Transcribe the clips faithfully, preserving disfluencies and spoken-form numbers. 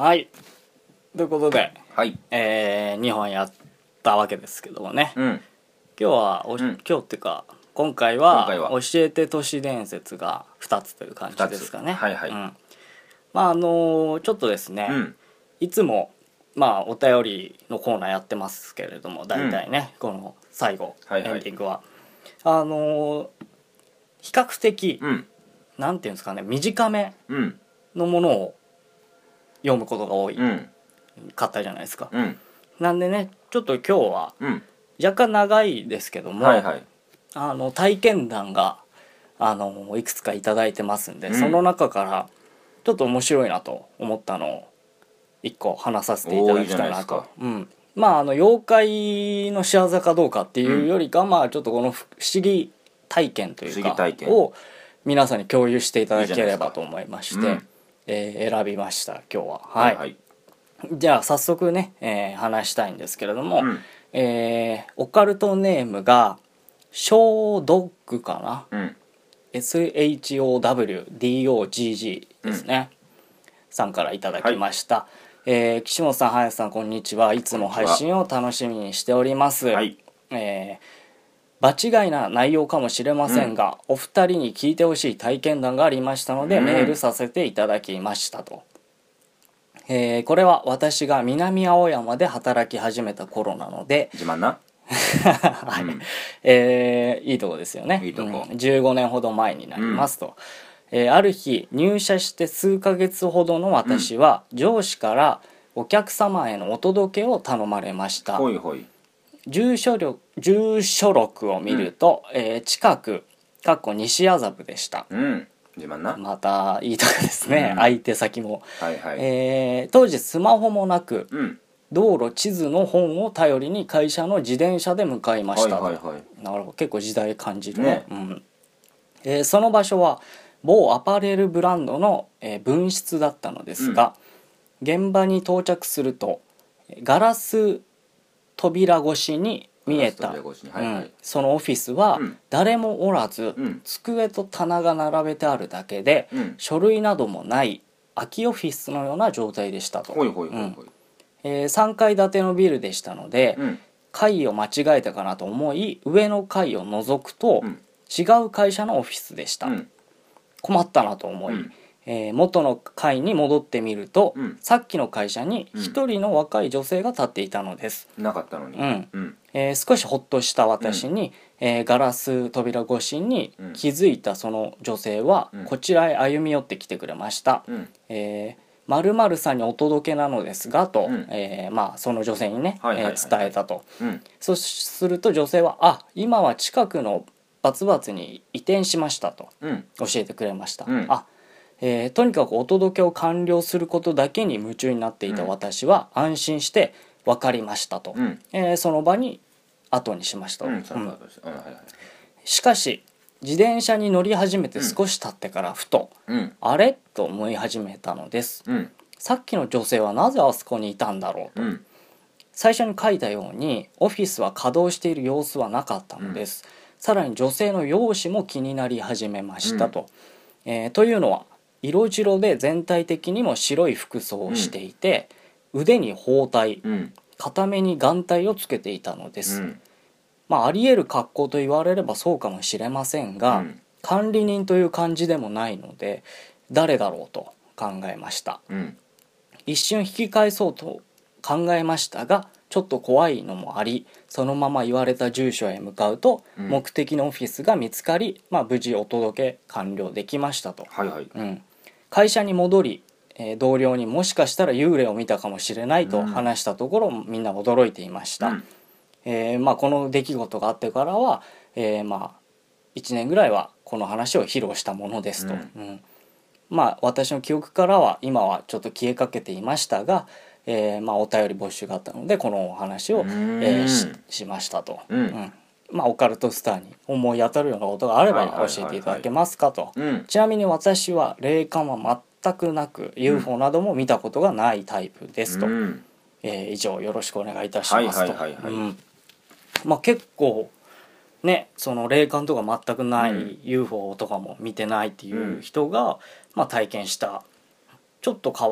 はい、ということで、 はい、 えー、にほんやったわけですけどもね、 うん、 今日はお、 うん、 今日っていうか今回は今回は教えて都市伝説がふたつという感じですかね。 はいはい、 うん、まああのーちょっとですね、 うん、 いつもまあお便りのコーナーやってますけれども、大体ね、この最後、 はいはいエンディングはあのー比較的、 うん、 なんていうんですかね、短めうん、 のものを読むことが多いうん、 かったじゃないですか。 うん、 なんでね、ちょっと今日はうん、 若干長いですけども、 はいはい、 あの体験談があのいくつかいただいてますんで、 うんその中からちょっと面白いなと思ったのをいっこ話させていただおーいいじきたいなと。 ゃないですか。 うん、まああの妖怪の仕業かどうかっていうよりか、まあちょっとこの不思議体験という不思議か体験を皆さんに共有していただけれいいじゃないですかばと思いまして、 うんえー選びました今日は。は、 はいいはい、 じゃあ早速ね、えー話したいんですけれども、 うんえーオカルトネームがショードッグかな、 うん、 エスエイチオーダブリューディーオージージー ですね、うん、さんからいただきました、はい。えー、岸本さん、林さん、こんにちは。いつも配信を楽しみにしております。はい。えー、場違いな内容かもしれませんが、うん、お二人に聞いてほしい体験談がありましたので、うん、メールさせていただきましたと。えー、これは私が南青山で働き始めた頃なので、 自慢なはい、うん、えー、いいとこですよね。 いいとこ、 うん、じゅうごねんほど前になりますと、うん、えー、ある日入社して数ヶ月ほどの私は、うん、上司からお客様へのお届けを頼まれました。 ほいほい。 住所録、住所録を見ると、うん、えー、近くかっこ西麻布でした。 うん、自慢な。 またいいとこですね、うん、相手先も、はいはい、えー、当時スマホもなく、うん、道路地図の本を頼りに会社の自転車で向かいました。はいはいはい、なるほど、結構時代感じるね、ね、うん、えー、その場所は某アパレルブランドの、えー、分室だったのですが、うん、現場に到着するとガラス扉越しに見えた、はいはい、うん、そのオフィスは誰もおらず、うん、机と棚が並べてあるだけで、うん、書類などもない空きオフィスのような状態でしたと。ほいほいほいほい、うん、えー、さんかい建てのビルでしたので、うん、階を間違えたかなと思い上の階を覗くと、うん、違う会社のオフィスでした、うん、困ったなと思い、うん、えー、元の階に戻ってみると、うん、さっきの会社に一人の若い女性が立っていたのです、 なかったのに、 うんうん、えー、少しほっとした私に、うん、えー、ガラス扉越しに気づいたその女性は、うん、こちらへ歩み寄ってきてくれました、うん、えー〇〇さんにお届けなのですがと、うん、えーまあ、その女性にね、はいはいはいはい、えー、伝えたと、うん、そうすると女性はあ今は近くのバツバツに移転しましたと、うん、教えてくれました、うん、あ、えー、とにかくお届けを完了することだけに夢中になっていた私は安心して分かりましたと、うん、えー、その場に後にしましたと、うんうん、しかし自転車に乗り始めて少し経ってからふと、うん、あれと思い始めたのです、うん、さっきの女性はなぜあそこにいたんだろうと、うん、最初に書いたようにオフィスは稼働している様子はなかったのです、うん、さらに女性の容姿も気になり始めましたと、うん、えー、というのは色白で全体的にも白い服装をしていて、うん、腕に包帯、うん、片目に眼帯をつけていたのです、うん、まあ、ありえる格好と言われればそうかもしれませんが、うん、管理人という感じでもないので誰だろうと考えました、うん、一瞬引き返そうと考えましたがちょっと怖いのもありそのまま言われた住所へ向かうと、うん、目的のオフィスが見つかり、まあ、無事お届け完了できましたと、はいはい、うん、会社に戻り、えー、同僚にもしかしたら幽霊を見たかもしれないと話したところ、うん、みんな驚いていました、うん、えーまあ、この出来事があってからは、えー、まあいちねんぐらいはこの話を披露したものですと、うんうん、まあ私の記憶からは今はちょっと消えかけていましたが、えーまあ、お便り募集があったのでこのお話を、えー、し, しましたと、うんうん、まあ、オカルトスターに思い当たるようなことがあれば教えていただけますかと、ちなみに私は霊感は全くなく ユーフォー なども見たことがないタイプですと、うん、えー、以上よろしくお願いいたしますと、まあ、結構ねその霊感とか全くない、うん、ユーフォー とかも見てないっていう人が、うん、まあ、体験したちょっと変わっ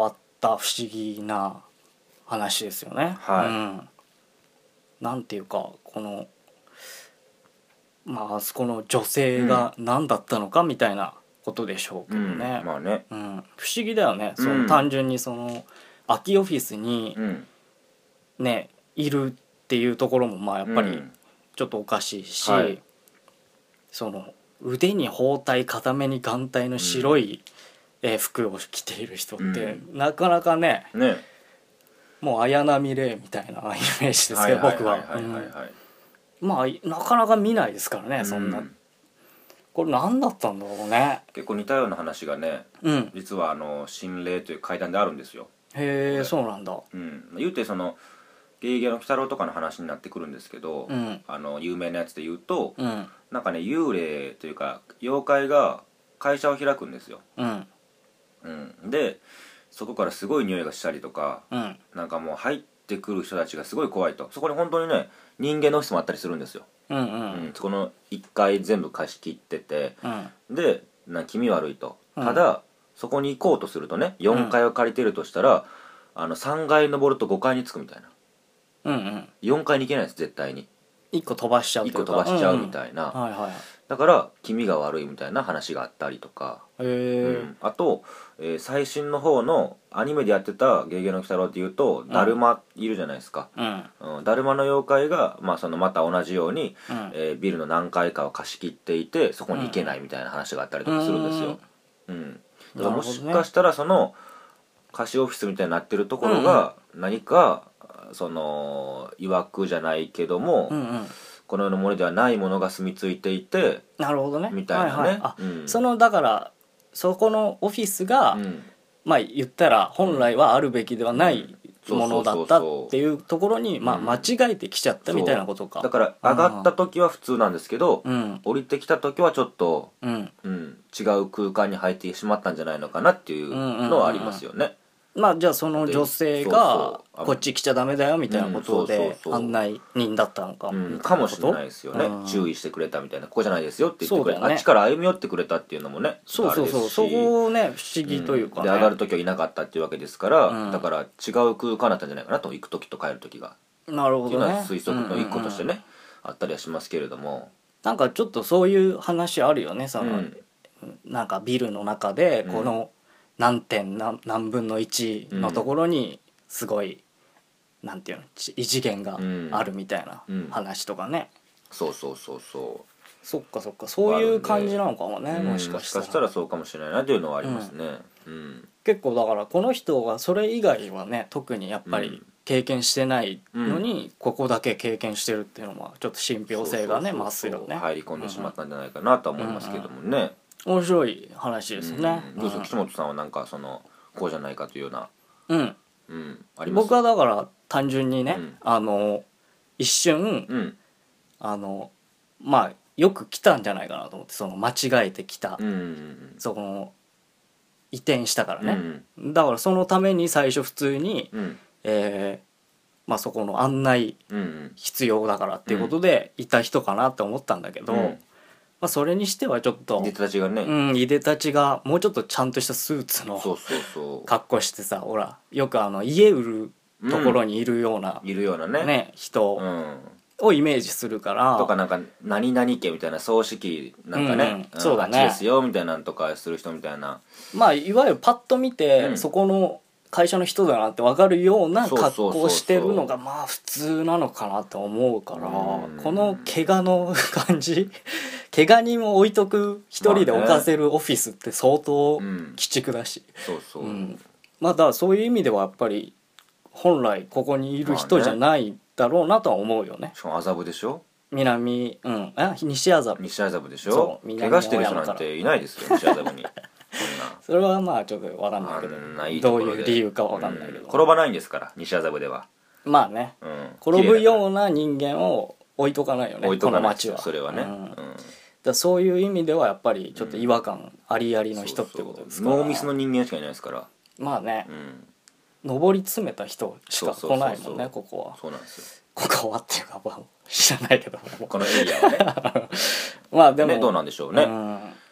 た不思議な話ですよね。 はい、 うん、なんていうかこのまああそこの女性が何だったのかみたいなことでしょうけどね、 うん、まあね、 うん、不思議だよね、 うん、 その単純にその空きオフィスにね、うん、いるっていうところもまあやっぱりちょっとおかしいし、うん、はい、その腕に包帯片目に眼帯の白い、うん、えー、服を着ている人って、うん、なかなかね、 ね、 もう綾波レイみたいなイメージですけど僕はまあなかなか見ないですからね、そんな、うん、これ何だったんだろうね。 結構似たような話がね、うん、実はあの心霊という怪談であるんですよ。 へえ、そうなんだ。 うん、言うてそのゲゲゲの鬼太郎とかの話になってくるんですけど、うん、あの有名なやつで言うと、うん、なんかね幽霊というか妖怪が会社を開くんですよ、うんうん、でそこからすごい匂いがしたりとか、うん、なんかもう入ってくる人たちがすごい怖いと、そこに本当にね人間のオフィスもあったりするんですよ、うんうんうん、そこのいっかい全部貸し切ってて、うん、でな気味悪いと、ただ、うん、そこに行こうとするとねよんかいを借りてるとしたら、うん、あのさんがい登るとごかいに着くみたいな、うんうん、よんかいに行けないです絶対に、 いっこ飛ばしちゃうというかいっこ飛ばしちゃうみたいな、うんうん、はいはい、だから気味が悪いみたいな話があったりとか、へー、うん、あと、えー、最新の方のアニメでやってた「ゲゲゲの鬼太郎」っていうと、うん、だるまいるじゃないですか、うんうん、だるまの妖怪が、まあ、そのまた同じように、うん、えー、ビルの何階かを貸し切っていてそこに行けないみたいな話があったりとかするんですよ、うんうん、だからもしかしたらその貸しオフィスみたいになってるところが何か、うんうん、その曰くじゃないけども、うんうん、この世のものではないものが住み着いていて、 なるほどね、 みたいなね、はいはい、 あ、うん、そのだからそこのオフィスが、うん、まあ言ったら本来はあるべきではないものだったっていうところに、まあ、間違えてきちゃったみたいなことか、 だから上がった時は普通なんですけど、うん、降りてきた時はちょっと、うんうん、違う空間に入ってしまったんじゃないのかなっていうのはありますよね、うんうんうん、 まあじゃあその女性がこっち来ちゃダメだよみたいなことで案内人だったのか、 うん、かもしれないですよね、うん、注意してくれたみたいな、ここじゃないですよって言ってくれ、ね、あっちから歩み寄ってくれたっていうのもね、 そうそうそう、そこをね不思議というか、ね、 うん、で上がる時はいなかったっていうわけですから、うん、だから違う空間だったんじゃないかなと、行く時と帰る時が、 なるほどね、っていうのは推測の一個としてね、うんうんうん、あったりはしますけれども、 なんかちょっとそういう話あるよね、その、うん、なんかビルの中でこの、うん、何点 何, 何分のいちのところにすごい、うん、なんていうの異次元があるみたいな話とかね、 うん、そうそうそうそう、 そっかそっか、そういう感じなのかもね、 うん、 もしかしたらもしかしたらそうかもしれないなというのはありますね、うんうん、 結構だからこの人がそれ以外はね特にやっぱり経験してないのに、うん、ここだけ経験してるっていうのはちょっと信憑性がね増すよね、 入り込んでしまったんじゃないかなとは思いますけどもね、うんうん、 面白い話ですね、 うん、どうぞ岸本さんはなんかそのこうじゃないかというような、 うんうん、あります？僕はだから単純にね、うん、あの一瞬、うん、あのまあよく来たんじゃないかなと思って、その間違えてきた、うんうんうん、その移転したからね、うんうん、だからそのために最初普通に、うん、えーまあ、そこの案内必要だからっていうことでいた人かなって思ったんだけど、うん、まあ、それにしてはちょっといでたちがね、 うん、いでたちがもうちょっとちゃんとしたスーツの格好してさ、ほらよくあの家売るところにいるような、 うん、いるようなね、 ね人をイメージするから、 とかなんか何々家みたいな葬式なんかね、うん、そうだね、あっちですよみたいなのとかする人みたいな、 まあいわゆるパッと見て、うん、そこの会社の人だなって分かるような格好をしてるのがまあ普通なのかなと思うから、この怪我の感じ怪我人を置いとく一人で置かせるオフィスって相当鬼畜だし、 そうそう、うん、 まあだからそういう意味ではやっぱり本来ここにいる人じゃないだろうなとは思うよね。 しかも麻布でしょ、 南、うん、あ西麻布、 西麻布でしょ、怪我してる人なんていないですよ西麻布にそれはまあちょっと分かんないけど、いいどういう理由か分かんないけど、うん、 転ばないんですから西麻布では、 まあね、うん、転ぶような人間を置いとかないよね、 置いとかないこの街は、 それはね、うんうん、だそういう意味ではやっぱりちょっと違和感ありありの人ってことですから、 ノーミスの人間しかいないですから、 まあね、うん、上り詰めた人しか来ないもんね、ここは。 そうなんですよ、 ここはっていうか、まあ、知らないけどこのエリアはねまあでも、 ね、どうなんでしょうね、うん、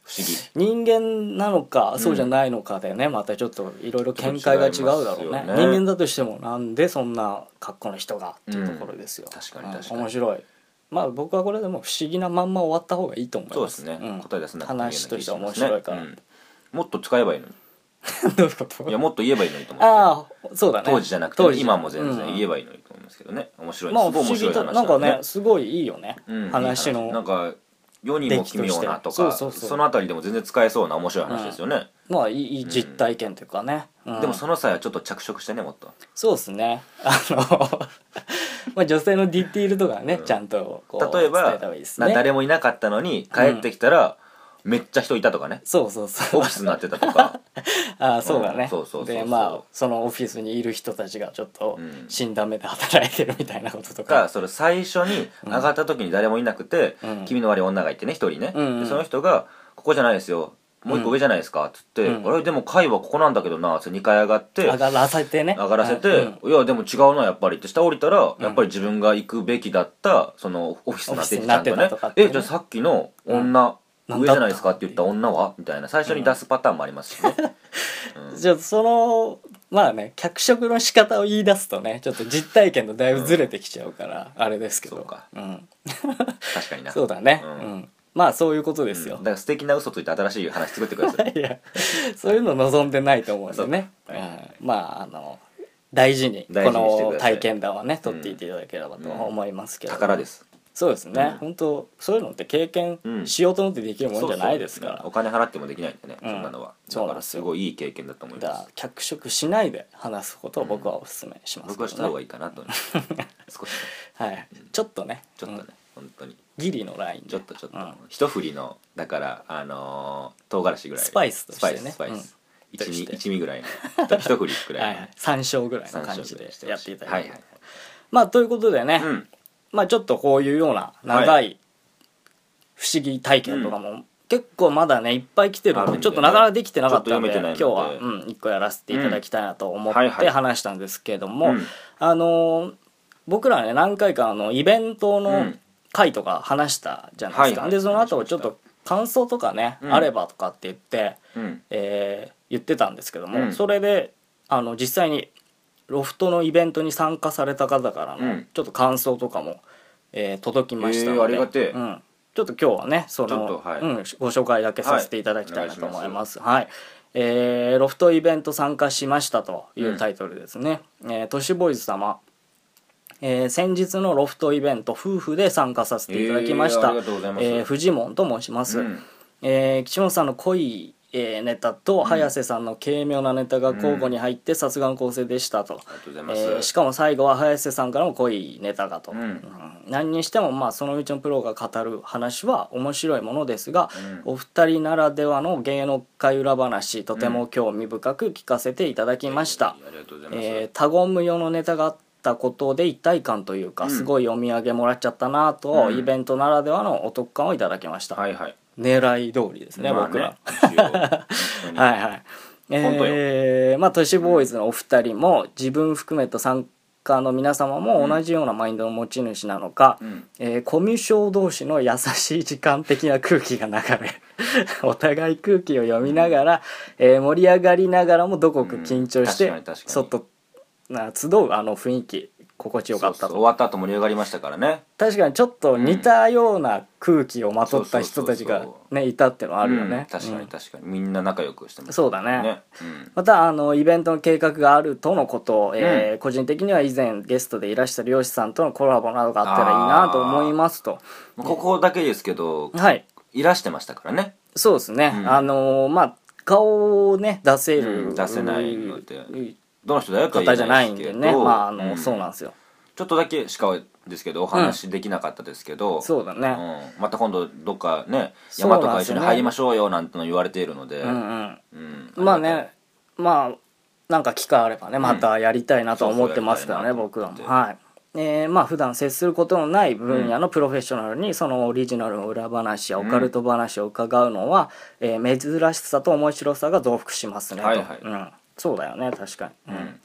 不思議人間なのかそうじゃないのかでね、うん、またちょっといろいろ見解が違うだろうね。人間だとしてもなんでそんな格好の人がっていうところですよ、 うん、確かに確かに、 うん、面白い。まあ僕はこれでも不思議なまんま終わった方がいいと思います。 そうですね、うん、答え出せなくていいような気がしますね。 話としては面白いから、うん、 もっと使えばいいのにどういうこと？ いやもっと言えばいいのにと思って。 ああそうだね、 当時じゃなくて今も全然言えばいいのにと思いますけどね。面白い、 まあ、 すごい面白い話だね。 なんかねすごいいいよね、うん、話のいい話なんか世にも奇妙なとか そ, そうそうそのあたりでも全然使えそうな面白い話ですよね、 うん、まあいい実体験というかね、 うんうん、でもその際はちょっと着色してねもっと。 そうですねあのまあ女性のディティールとかね、うん、ちゃんとこう例えば伝えた方がいいですね。 誰もいなかったのに帰ってきたら、うん、めっちゃ人いたとかね。 そうそうそうオフィスになってたとかああそうだね、うん、 そうそうそうそう。 でまあそのオフィスにいる人たちがちょっと死んだ目で働いてるみたいなこととか、 うん、それ最初に上がった時に誰もいなくて、うん、君の悪い女がいてね一人ね、うんうん、でその人がここじゃないですよもう一個上じゃないですかっつって、うん、あれでも階はここなんだけどなってにかい上がって上がらせてね上がらせて、うん、いやでも違うなやっぱりって下降りたら、うん、やっぱり自分が行くべきだったそのオフィスになっててちゃんとね、えじゃあさっきの女、うん、上じゃないですかって言った女はみたいな最初に出すパターンもありますしね、 うん、じゃあそのまあね脚色の仕方を言い出すとねちょっと実体験とだいぶずれてきちゃうから、うん、あれですけどそうか、 うん、 確かになそうだね、うんうんまあそういうことですよ、 うん、だから素敵な嘘ついて新しい話作ってくださいいやそういうの望んでないと思うんでね、うん、まああの大事にこの体験談はね取っていっていただければと思いますけど、 うん、宝です。 そうですね、うん、本当そういうのって経験しようと思ってできるもんじゃないですから、うん、 そうそうですね、お金払ってもできないんでね、うん、そんなのはそうなんですよ。 すごいいい経験だと思います。だから脚色しないで話すことを僕はお勧めしますけどね、 僕はした方がいいかなと少しはい、ちょっとねちょっとね、本当にギリのラインでちょっとちょっと、うん、一振りのだからあのー、唐辛子ぐらいスパイスとしてねスパイススパイス、うん、一, 一味ぐらいの一振りぐらいの、はい、 山椒ぐらいの感じでやっていただいて、 はいはい、 まあということでね、うん、まあちょっとこういうような長い不思議体験とかも、はい、結構まだねいっぱい来てるので、ね、ちょっとなかなかできてなかったので今日は、うん、いっこやらせていただきたいなと思って話したんですけれども、うんはいはい、あのー、僕らね何回かあのイベントの、うん回とか話したじゃないですか、はいはい、でその後ちょっと感想とかね、うん、あればとかって言って、うんえー、言ってたんですけども、うん、それであの実際にロフトのイベントに参加された方からのちょっと感想とかも、えー、届きましたので、えー、ありがてえ、うん、ちょっと今日はねその、はいうん、ご紹介だけさせていただきたいなと思います。はい、はいえー、ロフトイベント参加しましたというタイトルですね、うんえー、都市ボーイズ様えー、先日のロフトイベント夫婦で参加させていただきました、えーえー、藤門と申します、うんえー、岸本さんの濃い、えー、ネタと早瀬さんの軽妙なネタが交互に入ってさすがの構成でしたと、うんえー、しかも最後は早瀬さんからも濃いネタがと、うんうん、何にしてもまあそのうちのプロが語る話は面白いものですが、うん、お二人ならではの芸能界裏話とても興味深く聞かせていただきました、うんえー、他言無用のネタがあってことで一体感というか、うん、すごいお土産もらっちゃったなと、うん、イベントならではのお得感をいただきました、はいはい、狙い通りですね、まあ、ね僕らはいはいえー、まあ都市ボーイズのお二人も自分含めた参加の皆様も同じようなマインドの持ち主なのか、うんえー、コミュ障同士の優しい時間的な空気が流れお互い空気を読みながら、えー、盛り上がりながらもどこか緊張して、うん、そっとな集うあの雰囲気心地よかったと。そうそう終わった後盛り上がりましたからね。 確かにちょっと似たような空気をまとった人たちがねいたっていうのはあるよね、 うん、確かに確かに、うん、みんな仲良くしてます、ね、 そうだね、ねうん、またあのイベントの計画があるとのこと、えーうん、個人的には以前ゲストでいらした漁師さんとのコラボなどがあったらいいなと思いますと。 ここだけですけど、 はい、 いらしてましたからね。 そうですね、うん、あのー、まあ顔をね出せる、 うん、出せないのでどの人だよとは言えないですけど方じゃないんでね、まああの、うん、そうなんですよ。 ちょっとだけしかですけどお話できなかったですけど、 うん、そうだね、 うん、また今度どっかね山とか一緒に入りましょうよなんての言われているので、 うんうんうん、まあねまあなんか機会あればねまたやりたいなと思ってますからね、うん、僕らもはいえー、まあ普段接することのない分野のプロフェッショナルにそのオリジナルの裏話やオカルト話を伺うのは、うんえー、珍しさと面白さが増幅しますねと、はいはいうん、そうだよね確かに、うん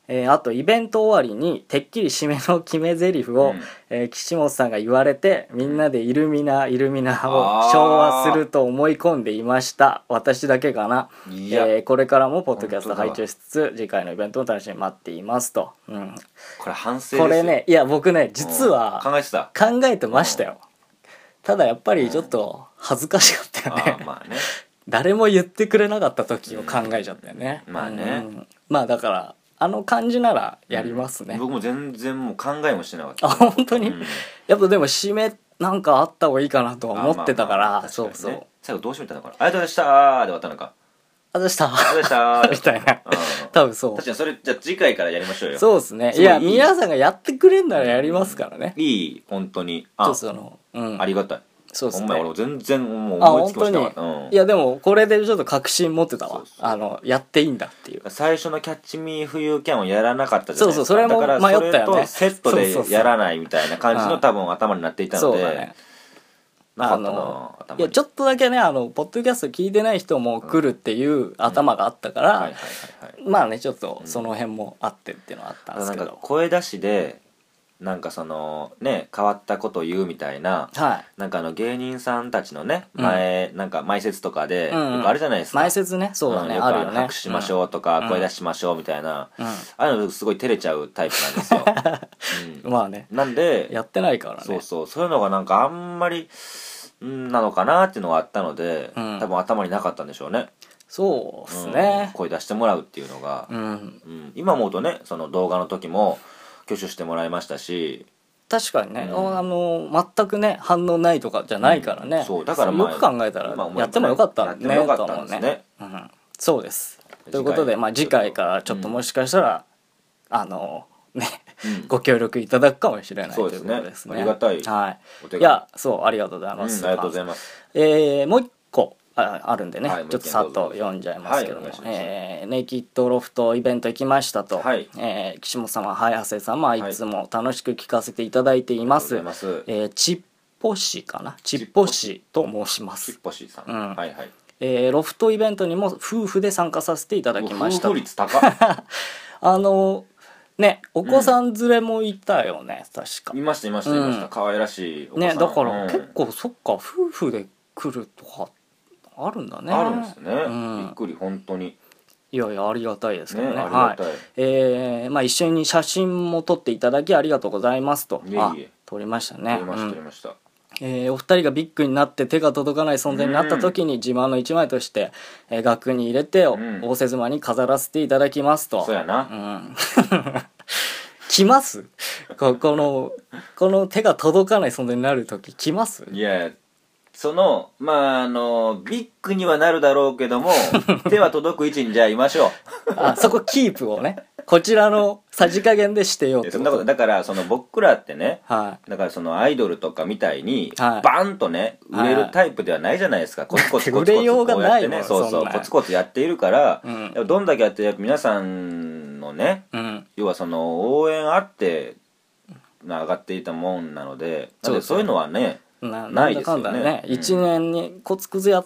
えー、あとイベント終わりにてっきり締めの決め台詞を、うんえー、岸本さんが言われてみんなでイルミナイルミナを唱和すると思い込んでいました。私だけかな、えー、これからもポッドキャスト拝聴しつつ次回のイベントを楽しみに待っていますと、うん、 これ反省ですよ。 これねいや僕ね実は考えてた考えてましたよ。ただやっぱりちょっと恥ずかしかったよね、 うん、まあね誰も言ってくれなかった時を考えちゃったよね、 うん、まあね、うん、 まあだからあの感じならやりますね、 うん、僕も全然もう考えもしてなかった。 あ本当に、うん、やっぱでも締めなんかあった方がいいかなとは思ってたから、まあまあまあ、そうそう、ね、 最後どう締めたのかな、ありがとうございましたーで終わったのか、 ありがとうございましたありがとうございましたみたいな、うん、多分そう。 確かにそれじゃあ次回からやりましょうよ。 そうですね。いや皆さんがやってくれんならやりますからね、 うん、いい本当にあちょっとその、 うん、ありがたい。 そうですね。 お前俺全然もう思いつきもしなかった。うん、 いやでもこれでちょっと確信持ってたわ。そうそうあのやっていいんだっていう。 最初のキャッチミー冬キャンをやらなかったじゃないですか。 そうそうそれも迷ったよね。 だからそれとセットでやらないみたいな感じの多分頭になっていたので。そうだね。なかったな頭に。いやちょっとだけねあのポッドキャスト聞いてない人も来るっていう頭があったから、まあねちょっとその辺もあってっていうのはあったんですけど。 なんか声出しで。なんかそのね変わったことを言うみたいな、はい、なんかあの芸人さんたちのね前、うん、なんか前説とかで、うんうん、よくあるじゃないですか。 前説ねそうだね、うん、 よくあるよね。拍手しましょうとか、うん、声出しましょうみたいな、うん、ああいうのすごい照れちゃうタイプなんですよ、 うん、まあねなんでやってないからね。 そうそうそういうのがなんかあんまりなのかなっていうのがあったので、うん、多分頭になかったんでしょうね。 そうっすね、 うん、声出してもらうっていうのが、うんうん、今思うとねその動画の時も挙手してもらいましたし確かにね、うん、あの全くね反応ないとかじゃないからね、うん、そうだから、まあ、よく考えたらやってもよかったんねと思うね、うん、そうですということで、まあ、次回からちょっともしかしたら、うん、あのね、うん、ご協力いただくかもしれないということですね。 ありがたい、 はい、いやそうありがとうございます、 うん、ありがとうございます。 えー、もう一個あ, あるんでね、はい、ちょっとさっと読んじゃいますけども、はい、えー、ネイキッドロフトイベント行きましたと、はい、えー、岸本様早瀬様いつも楽しく聞かせていただいています、はい、えー、ちっぽしかなちっぽしと申します。 ちっぽしさん、うん、はいはい、 えー、ロフトイベントにも夫婦で参加させていただきました。 夫婦率高あのねお子さん連れもいたよね、うん、確かいましたいましたいました、うん、可愛らしいお子さんねだから、うん、結構そっか夫婦で来るとかあるんだね。 あるんですね、うん、びっくり本当に。 いやいやありがたいですけどね。ねありがたい、 はい、えー、まあ一緒に写真も撮っていただきありがとうございますと。 いえいえあ撮りましたね。 撮りました、うん、撮りました。 えー、お二人がビッグになって手が届かない存在になった時に自慢の一枚として、えー、額に入れて、うん、仰せ妻に飾らせていただきますと。 そうやな、 うん、来ますここのこの手が届かない存在になる時来ます？ いやそのまああのビッグにはなるだろうけども手は届く位置にじゃあいましょうあそこキープをねこちらのさじ加減でしてよってそんなことだからその僕らってね、はい、だからそのアイドルとかみたいに、はい、バンとね売れるタイプではないじゃないですか、はい、コツコツコツコツこうやってねそうそうコツコツやっているから、うん、どんだけやってやっぱ皆さんのね、うん、要はその応援あって上がっていたもんなのでなんでそういうのはねなないですよね。なんだかんだね、うん、いちねんにコツコツやって、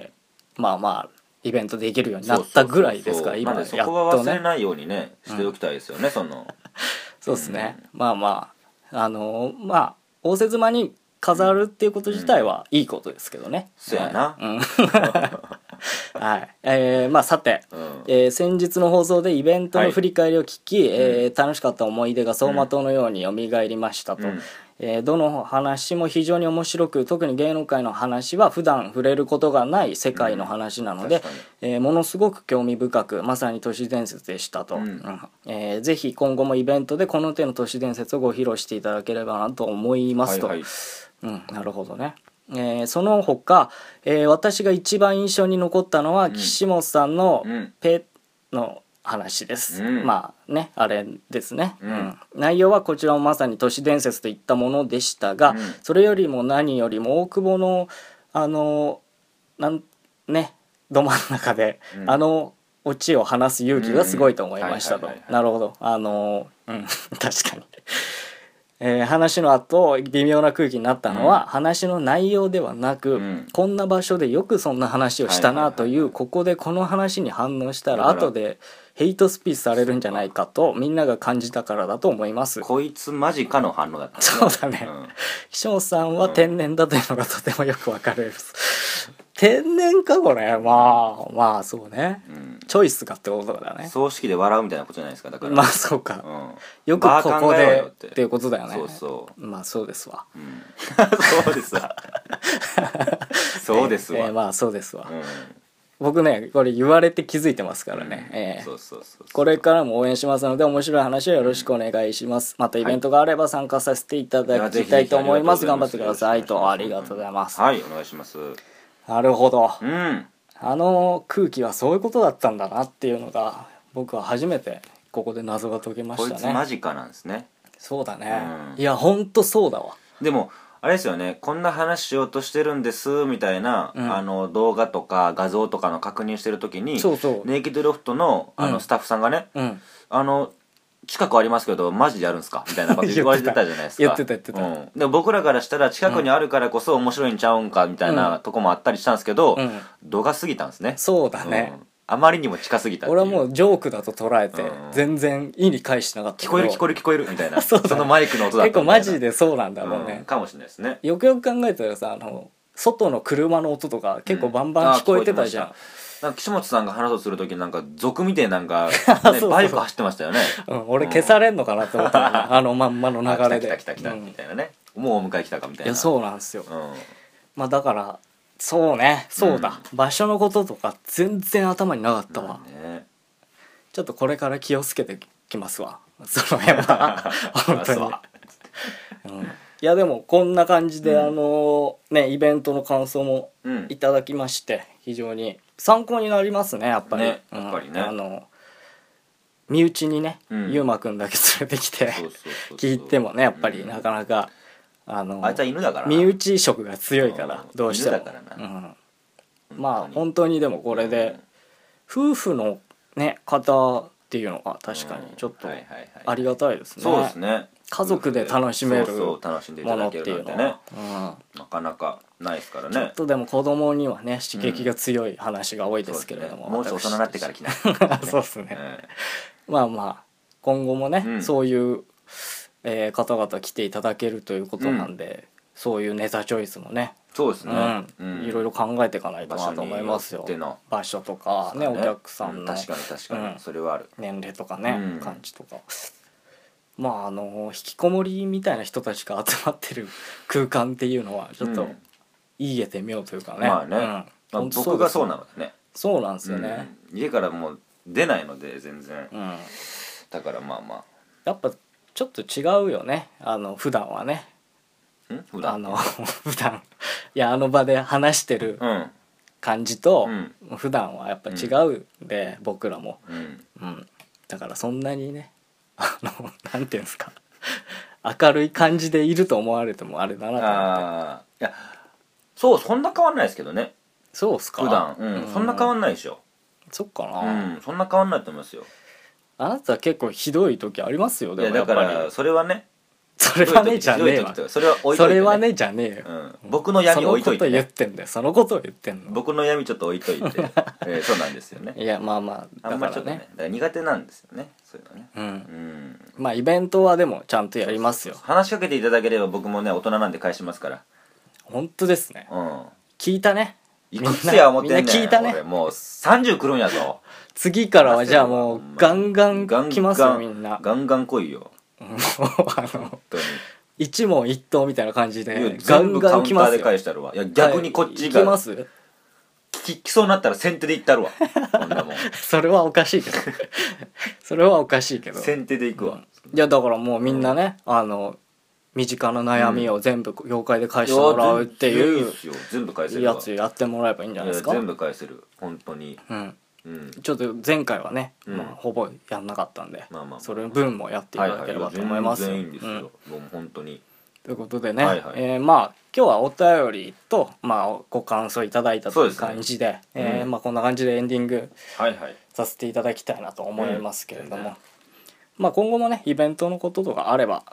うん、まあまあイベントできるようになったぐらいですから今やっとね。 そこは忘れないようにねしておきたいですよね、うん、そのそうですね、うん、まあまああのー、まあ仰せ妻に飾るっていうこと自体はいいことですけどね。 そうやな、うんはいえー、まあさて、うんえー、先日の放送でイベントの振り返りを聞き、はいえー、楽しかった思い出が走馬灯のようによみがえりましたと、うんえー、どの話も非常に面白く特に芸能界の話は普段触れることがない世界の話なので、うんえー、ものすごく興味深くまさに都市伝説でしたと、うんうんえー、ぜひ今後もイベントでこの手の都市伝説をご披露していただければなと思いますと、はいはいうん、なるほどね。えー、その他、えー、私が一番印象に残ったのは、うん、岸本さんのペの話です、うん、まあねあれですね、うんうん、内容はこちらもまさに都市伝説といったものでしたが、うん、それよりも何よりも大久保のあのなんねど真ん中で、うん、あのオチを話す勇気がすごいと思いましたと。なるほどあの、うん、確かにえー、話の後微妙な空気になったのは、うん、話の内容ではなく、うん、こんな場所でよくそんな話をしたなという、はいはいはいはい、ここでこの話に反応したら後でヘイトスピーチされるんじゃないかとみんなが感じたからだと思います。 こいつマジかの反応だった、ね、 そうだね、うん、岸本さんは天然だというのがとてもよくわかるです、うん、天然かこれ。まあまあそうね、うん、チョイスがってことだね。 葬式で笑うみたいなことじゃないですか。だからまあそうか、うん、よくここでっていうことだよね。 そうそう、 まあそうですわ、 うん、そうですわそうですわ、 えーえー、まあそうですわ、うん、僕ねこれ言われて気づいてますからね、うんえー、 そうそうそうそう、 これからも応援しますので面白い話をよろしくお願いします、うん、またイベントがあれば参加させていただきたいと思います。頑張ってくださいと。ありがとうございます。 はい、お願いします。 なるほど、 うん、 あの空気はそういうことだったんだなっていうのが僕は初めてここで謎が解けましたね。 こいつマジかなんですね。 そうだね、うん、いやほんとそうだわ。 でもあれですよね、こんな話しようとしてるんですみたいな、うん、あの動画とか画像とかの確認してる時に、 そうそうネイキッドロフトの、あのスタッフさんがね、うん、あの近くありますけどマジでやるんすかみたいなこと言われてたじゃないですか言ってた言ってた、 うん、でも僕らからしたら近くにあるからこそ面白いんちゃうんかみたいなとこもあったりしたんですけど、うん、度が過ぎたんですね。 そうだね、 うん、あまりにも近すぎたっていう。 俺はもうジョークだと捉えて、うん、全然意に介してなかったけど、 聞こえる聞こえる聞こえるみたいなそ, そのマイクの音だったみたいな。 結構マジでそうなんだろうね、 うん、かもしれないですね。 よくよく考えたらさ、あの外の車の音とか結構バンバン聞こえてたじゃん、うん、 なんか岸本さんが話をするときなんか族みてえなんか、ね、そうそうバイク走ってましたよね、 うん、俺消されんのかなと思ったら、ね、あのまんまの流れで来た来た来た来たみたいなね、うん、もうお迎え来たかみたいな。 いやそうなんですよ、 うん、 まあだからそうねそうだ、うん、場所のこととか全然頭になかったわ、ね、ちょっとこれから気をつけてきますわその辺は本当に、うん、いやでもこんな感じで、うん、あのねイベントの感想もいただきまして、うん、非常に参考になりますねやっぱり、ね、 やっぱりね、 うん、あの身内にね、うん、ゆうまくんだけ連れてきて聞いてもねやっぱりなかなか、うん、あのあいつは犬だからな、 身内色が強いからどうしても犬だからな、 うん、まあ本当にでもこれで、うん、夫婦のね方っていうのが確かにちょっとありがたいですね、 そうですね、 家族で楽しめるものっていうのは、うん、なかなかないですからね。 ちょっとでも子供にはね刺激が強い話が多いですけれども、 うん、もうちょっと大人になってから来ないそうですね、うん、まあまあ今後もね、うん、そういう、えー、方々来ていただけるということなんで、うん、そういうネタチョイスもね、 そうですね、 うん、いろいろ考えていかないとなと思いますよ。場所とかね、お客さんの、 うん、確かに確かに、うん、それはある。 年齢とかね、うん、感じとか、まああの引きこもりみたいな人たちが集まってる空間っていうのはちょっといいえてみようというかね、 まあね、うん、まあ、僕がそうなのでね、 そうなんですよね、 うん、家からもう出ないので全然、うん、だからまあまあやっぱちょっと違うよね、あの普段はね、 ん普段あの普段いやあの場で話してる感じと、うん、普段はやっぱ違うんで、うん、僕らも、うんうん、だからそんなにねあのなんていうんですか明るい感じでいると思われてもあれだなと思って。あいやそうそんな変わんないですけどね。 そうっすか。 普段、うんうん、そんな変わんないでしょ。 そっかな、 うん、そんな変わんないと思いますよ。 あなたは結構ひどい時ありますよ。 でもやっぱりいやだからそれはねそれはねじゃねえわ。 それは置いといて、ね、 それはねじゃねえよ、 うん、僕の闇置いといて、ね、 そのこと言ってんだよ。そのことを言ってんの。 僕の闇ちょっと置いといて、えー、そうなんですよね。 いやまあまあだからね、 あんまちょっとねだから苦手なんですよねそういうのね、 うん、うん、まあイベントはでもちゃんとやりますよ。 そうそうそう話しかけていただければ僕もね大人なんで返しますから。 本当ですね、 うん、 聞いたね。 いくつや思ってんねん。 みんな聞いたね。 俺もうさんじゅう来るんやぞ。 次からはじゃあもうガンガン来ますよみんな。 ガンガン来いよ。 もうあの本当に一問一答みたいな感じでガンガン来ますよ。全部カウンターで返したるわ。いや逆にこっちが、 はい、行きます？ 聞きそうになったら先手で行ったるわ。こんなもんそれはおかしいけどそれはおかしいけど先手で行くわ、うん、 いやだからもうみんなね、うん、あの身近な悩みを全部業界で返してもらうっていうやつやってもらえばいいんじゃないですか。 全部返せる本当に、 うんうん、ちょっと前回はね、うんまあ、ほぼやんなかったんで、まあまあまあ、それの分もやっていただければと思います。 はいはい、全然いいんですよ、うん、もう本当に。 ということでね、 はいはいえー、まあ今日はお便りと、まあ、ご感想いただいたという感じで、で、ねえーうんまあ、こんな感じでエンディングさせていただきたいなと思いますけれども、はいはい、まあ、今後もねイベントのこととかあれば、うん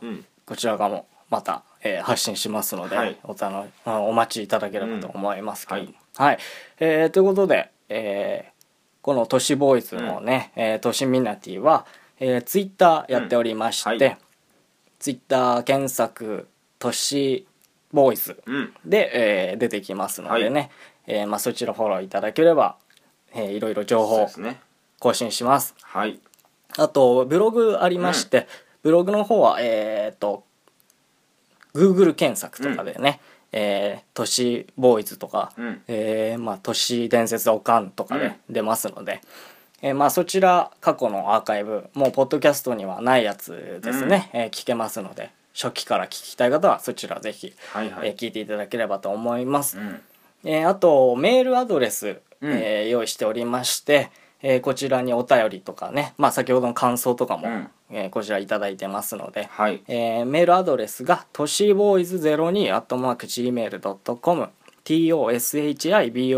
こちら側もまた、えー、発信しますので、はい、おたのお待ちいただければと思いますけども、うん、はい、はい、えー、ということで、えー、この都市ボーイズのね、うん、えー、都市ミナティは、えー、ツイッターやっておりまして、うん、はい、ツイッター検索都市ボーイズで、うん、えー、出てきますのでね、はい、えーまあ、そちらフォローいただければ、えー、いろいろ情報更新します。 はい、 あとブログありまして、うん、ブログの方はえっ、ー、と Google 検索とかでね、うん、えー、都市ボーイズとか、うん、えーまあ、都市伝説おかんとかで出ますので、うん、えーまあ、そちら過去のアーカイブもうポッドキャストにはないやつですね、うん、えー、聞けますので、初期から聞きたい方はそちらぜひ、はいはい、えー、聞いていただければと思います。うん、えー、あとメールアドレス、うん、えー、用意しておりまして、えー、こちらにお便りとかね、まあ、先ほどの感想とかも、うん、えー、こちらいただいてますので、はい、えー、メールアドレスがトシボーイズゼロにアットマークジーメールドットコム トシボーイズゼ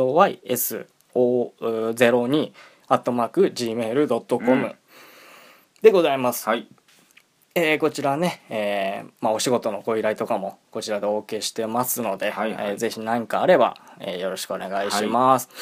ロにアットマークジーメールドットコム でございます。はい、えー、こちらね、えーまあ、お仕事のご依頼とかもこちらでお受けしてますので、はいはい、えー、ぜひ何かあれば、えー、よろしくお願いします。はい、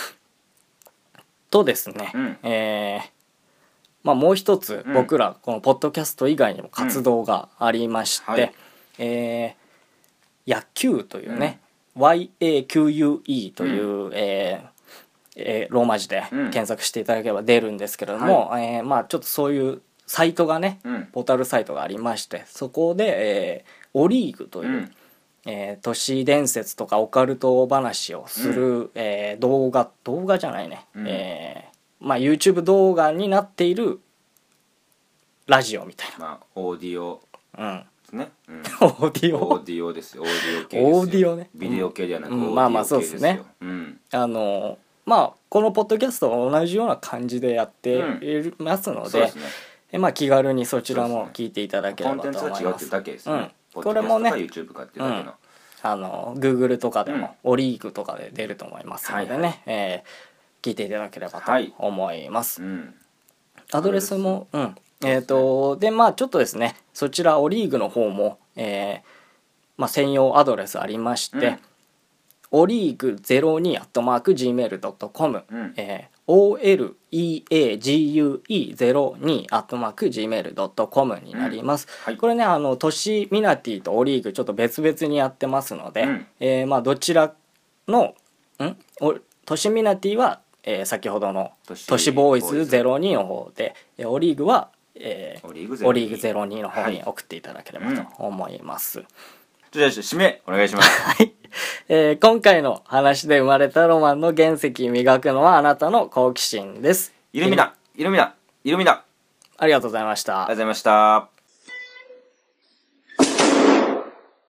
とですね、うん、えーまあ、もう一つ僕らこのポッドキャスト以外にも活動がありまして、うん、はい、えー、野球というね、うん、ワイエーキューユーイー という、うん、えーえー、ローマ字で検索していただければ出るんですけれども、はい、えーまあ、ちょっとそういうサイトがね、うん、ポータルサイトがありまして、そこで、えー、オリーグという、うん、えー、都市伝説とかオカルト話をする、うん、えー、動画動画じゃないね、うん、えー、まあ、YouTube 動画になっているラジオみたいな、 まあ、オーディオですね、うん、 オーディオオーディオですよ、オーディオ系ですよ、 オーディオね、 ビデオ系ではなく、 うん、 オーディオ系ですよ、 まあまあそうですね、うん、あのまあこのポッドキャストと同じような感じでやっていますので、うん、そうですね、えまあ、気軽にそちらも聞いていただければと思います。コンテンツが違うってだけですね、うん、これもね YouTube かっていうだけの、うん、あの Google とかでも、うん、オリーグとかで出ると思いますのでね、はい、えー、聞いていただければと思います、はい、うん、アドレスも、うん、えーとでまあちょっとですね、そちらオリーグの方も、えーまあ、専用アドレスありまして、うん、オリーグゼロにアットマークジーメールドットコム、うん、えー、オーエルイーエージーユーイーゼロにアットマークジーメールドットコム になります、うん、はい、これね、あの都市ミナティとオリーグちょっと別々にやってますので、うん、えー、まあどちらのん都市ミナティは、えー、先ほどの都市ボーイズゼロにの方で、オリーグは、えー、オリーグゼロにの方に送っていただければと思います、はい、 うん、じゃあ締めお願いします。 はい、えー、今回の話で生まれたロマンの原石磨くのはあなたの好奇心です。 イルミナイルミナイルミナ。 ありがとうございました。 ありがとうございました。